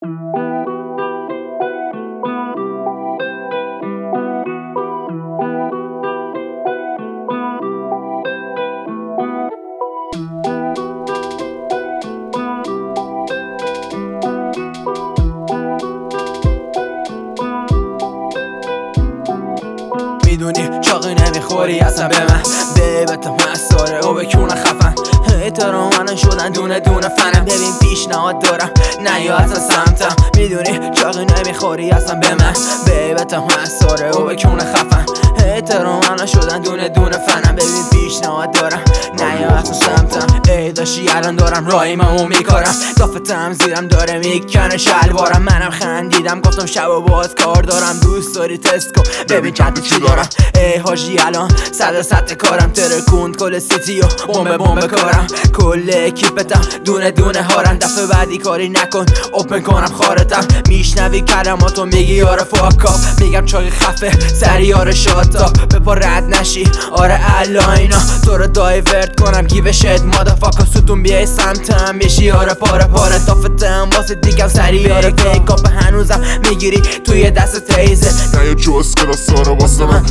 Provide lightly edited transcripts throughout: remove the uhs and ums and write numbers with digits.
میدونی چاقی نمیخوری اصلا به من بیبت مساره و بکونه خفن احترام من شدن دونه دونه فنم ببین پیشنهاد دارم نیا اصلا سمتم میدونی چاقی نمیخوری اصلا به من بیبت مساره و بکونه خفن احترام من شدن دونه دونه فنم ببین پیشنهاد دارم نیا اصلا سمتم ای داشتی الان دارم رایممو میکارم دافتم زیرم داره میکنه شلوارم منم خندیدم گفتم شب و باز کار دارم دوست داری تست کن ببین چند چی دارم ای حاجی الان صد کارم ترکوند کل سیتی و بمب کارم کل اکیپتم دونه دونه هارم دفعه بعدی کاری نکن اوپن کنم خارتم میشنوی کلماتو میگی آره فاکاف میگم چاقی خفه سری آره شاتا بپا رد نشی آره الا اینا تو رو دایورد کنم گیوشت مادافاکا ستون بیای سمتم میشی آره پاره دافتم واسه دیگم سری آره فیکاپ هنوزم میگیری توی دست تیزه نیا جوز کلا سارا واسه من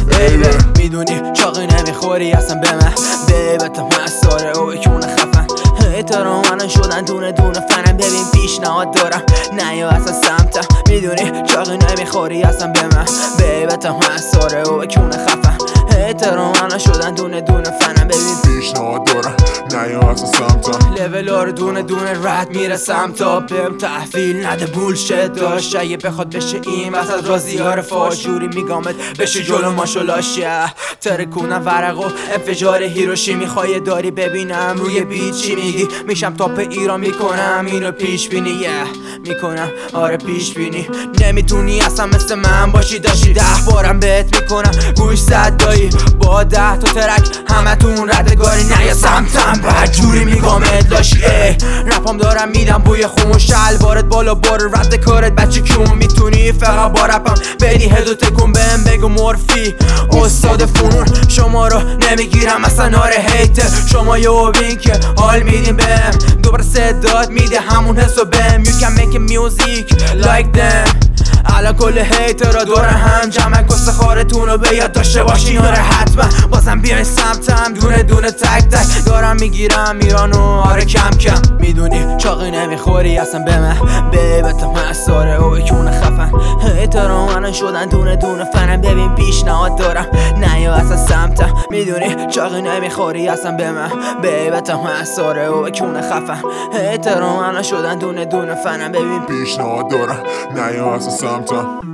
میدونی چاقی نمیخوری اصلا به من بیبتم مساره و بکونه خفن احترام من شدن دونه دونه فنم ببین پیشنهاد دارم نیا اصلا سمتم میدونی چاقی نمیخوری اصلا به من بیبتم مساره و بکونه خفن احترام من شدن دونه دونه فنم ببین پیشنهاد دارم نیا اصلا سمتم لول ها رو دونه دونه رد میرسم تا بهم تحویل نده بولشت داشت اگه بخواد بشه این وسط رازی ها رو فاش جوری میگامت بشه جلو ماشالاشه ترکونم ورق و انفجار هیروشیمی خواهی داری ببینم روی بیت چی میگی میشم تاپ ایران میکنم اینو پیش بینی میکنم آره پیش بینی نمیتونی اصلا مثل من باشی داشتی 10 بارم بهت میکنم گوش زد دایی با 10 تا ترک همتون ردگاری نیا سمتم بعد جوری میگامت لاشی رپام دارم میدم بوی خون شلوارت بالا بار رد کارت بچه کیون میتونی فقط با رپم بدی هدو تکون بهم بگو مورفی استاد فنون شما رو نمیگیرم اصلا آره هیتر شما یه بین که حال میدیم بهم دوباره صدات میده همون حسو بهم You can make music like them الان کل هیترها دور هم جمع کست خارتون رو به یاد داشته باشین آره حتما بازم بیاین سمتم دونه دونه تک دارم میگیرم ایرانو آره کم کم میدونی چاقی نمیخوری اصلا به من بیبتم مساره و بکونه خفن احترام من شدن دونه دونه فنم ببین پیشنهاد دارم نیا اصلا سمتم میدونی چاقی نمیخوری اصلا به من بیبتم مساره و بکونه خفن احترام من شدن دونه دونه فنم ببین پیشنهاد دارم نیا اصلا سمتم